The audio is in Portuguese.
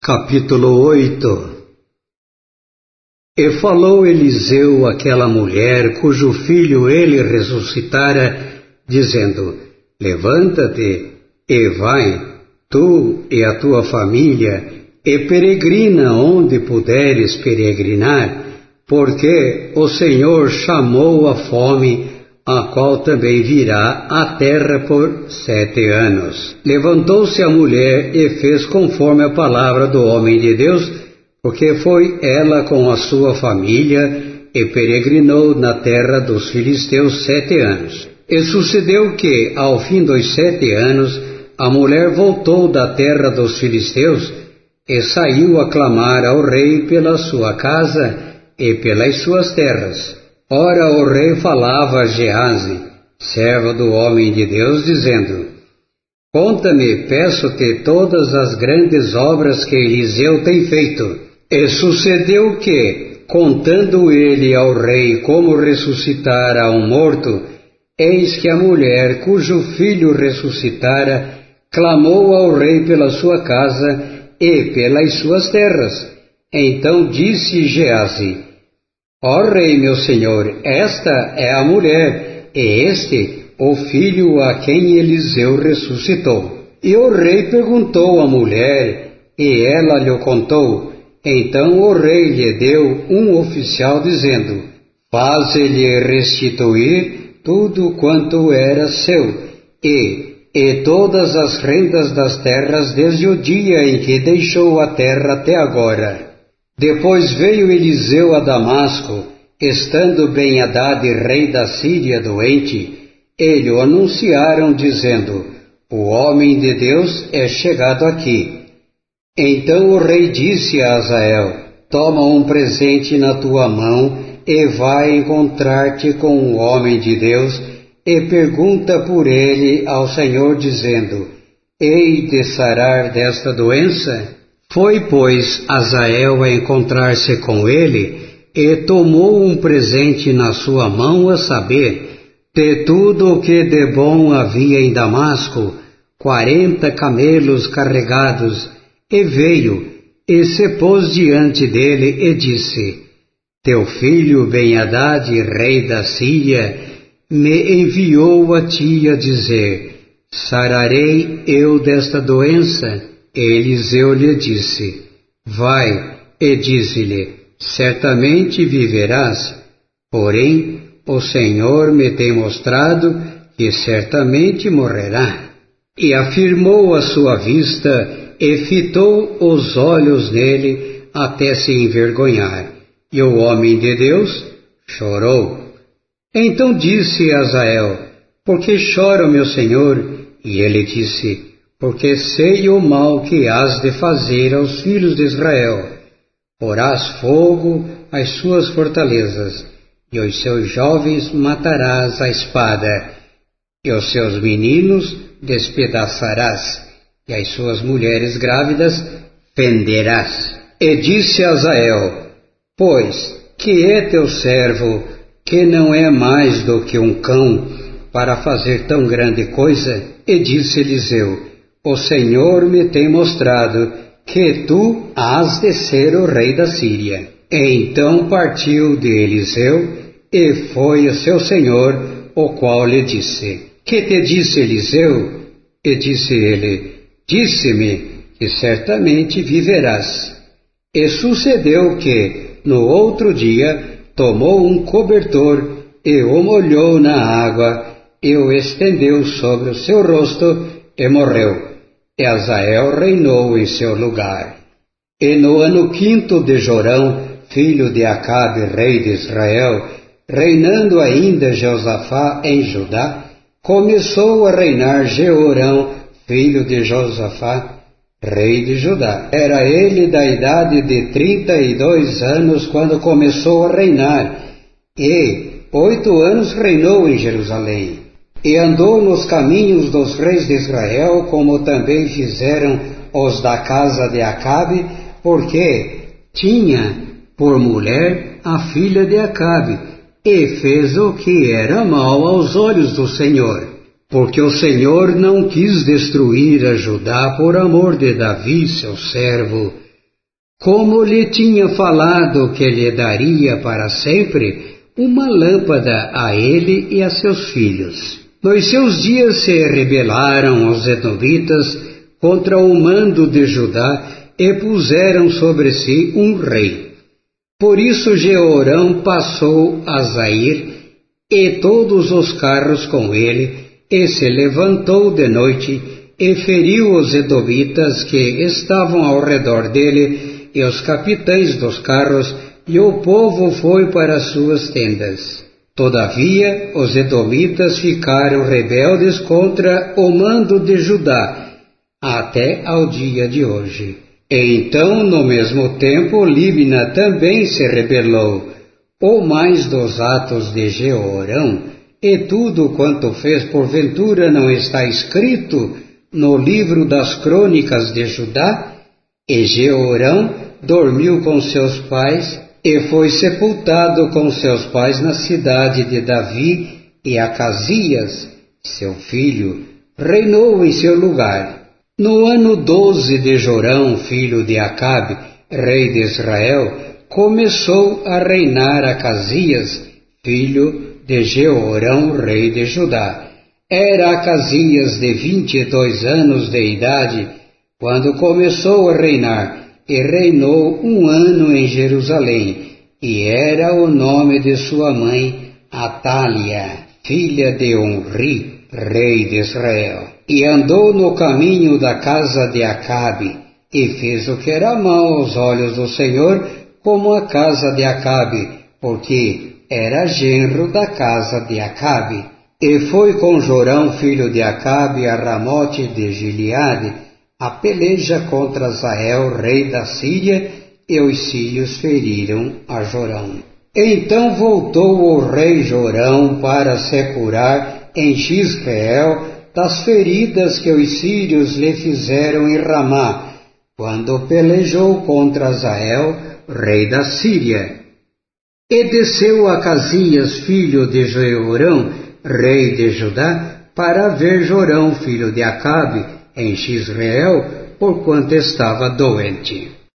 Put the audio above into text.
Capítulo 8. E falou Eliseu àquela mulher, cujo filho ele ressuscitara, dizendo: Levanta-te e vai, tu e a tua família, e peregrina onde puderes peregrinar, porque o Senhor chamou a fome, a qual também virá à terra por 7 anos. Levantou-se a mulher e fez conforme a palavra do homem de Deus, porque foi ela com a sua família e peregrinou na terra dos filisteus 7 anos. E sucedeu que, ao fim dos 7 anos, a mulher voltou da terra dos filisteus e saiu a clamar ao rei pela sua casa e pelas suas terras. Ora, o rei falava a Geazi, servo do homem de Deus, dizendo: Conta-me, peço-te, todas as grandes obras que Eliseu tem feito. E sucedeu que, contando ele ao rei como ressuscitara um morto, eis que a mulher, cujo filho ressuscitara, clamou ao rei pela sua casa e pelas suas terras. Então disse Geazi: Ó rei, meu senhor, esta é a mulher, e este o filho a quem Eliseu ressuscitou. E o rei perguntou à mulher, e ela lhe contou. Então o rei lhe deu um oficial, dizendo: Faze-lhe restituir tudo quanto era seu, e todas as rendas das terras desde o dia em que deixou a terra até agora. Depois veio Eliseu a Damasco, estando Ben-Hadad, rei da Síria, doente, e lhe anunciaram, dizendo: O homem de Deus é chegado aqui. Então o rei disse a Hazael: Toma um presente na tua mão, e vai encontrar-te com um homem de Deus, e pergunta por ele ao Senhor, dizendo: Hei de sarar desta doença? Foi, pois, Hazael a encontrar-se com ele, e tomou um presente na sua mão, a saber, de tudo o que de bom havia em Damasco, 40 camelos carregados, e veio, e se pôs diante dele, e disse: Teu filho Ben-Hadad, rei da Síria, me enviou a ti a dizer: Sararei eu desta doença? Eliseu lhe disse: Vai, e dize-lhe: Certamente viverás. Porém, o Senhor me tem mostrado que certamente morrerá. E afirmou a sua vista, e fitou os olhos nele, até se envergonhar. E o homem de Deus chorou. Então disse Hazael: Por que chora, meu senhor? E ele disse: Porque sei o mal que hás de fazer aos filhos de Israel. Porás fogo às suas fortalezas, e os seus jovens matarás à espada, e os seus meninos despedaçarás, e as suas mulheres grávidas fenderás. E disse Hazael: Pois, que é teu servo, que não é mais do que um cão, para fazer tão grande coisa? E disse Eliseu: O Senhor me tem mostrado que tu hás de ser o rei da Síria. Então partiu de Eliseu, e foi a seu senhor, o qual lhe disse: Que te disse Eliseu? E disse ele: Disse-me que certamente viverás. E sucedeu que, no outro dia, tomou um cobertor, e o molhou na água, e o estendeu sobre o seu rosto, e morreu. E Hazael reinou em seu lugar. E no ano 5º de Jorão, filho de Acabe, rei de Israel, reinando ainda Josafá em Judá, começou a reinar Jeorão, filho de Josafá, rei de Judá. Era ele da idade de 32 anos quando começou a reinar, e 8 anos reinou em Jerusalém. E andou nos caminhos dos reis de Israel, como também fizeram os da casa de Acabe, porque tinha por mulher a filha de Acabe, e fez o que era mal aos olhos do Senhor. Porque o Senhor não quis destruir a Judá por amor de Davi, seu servo, como lhe tinha falado que lhe daria para sempre uma lâmpada a ele e a seus filhos. Nos seus dias se rebelaram os edomitas contra o mando de Judá e puseram sobre si um rei. Por isso Jeorão passou a Zair e todos os carros com ele, e se levantou de noite e feriu os edomitas que estavam ao redor dele e os capitães dos carros, e o povo foi para suas tendas. Todavia, os edomitas ficaram rebeldes contra o mando de Judá, até ao dia de hoje. E então, no mesmo tempo, Líbna também se rebelou. O mais dos atos de Jeorão, e tudo quanto fez porventura não está escrito no livro das crônicas de Judá? E Jeorão dormiu com seus pais, e foi sepultado com seus pais na cidade de Davi, e Acasias, seu filho, reinou em seu lugar. No ano 12 de Jorão, filho de Acabe, rei de Israel, começou a reinar Acasias, filho de Jeorão, rei de Judá. Era Acasias de 22 anos de idade, quando começou a reinar, e reinou 1 ano em Jerusalém, e era o nome de sua mãe Atália, filha de Omri, rei de Israel. E andou no caminho da casa de Acabe, e fez o que era mau aos olhos do Senhor, como a casa de Acabe, porque era genro da casa de Acabe. E foi com Jorão, filho de Acabe, a Ramote de Gileade, a peleja contra Azael, rei da Síria, e os sírios feriram a Jorão. Então voltou o rei Jorão para se curar em Jizreel das feridas que os sírios lhe fizeram em Ramá, quando pelejou contra Azael, rei da Síria. E desceu Acasias, filho de Jeorão, rei de Judá, para ver Jorão, filho de Acabe, em Jizreel, porquanto estava doente.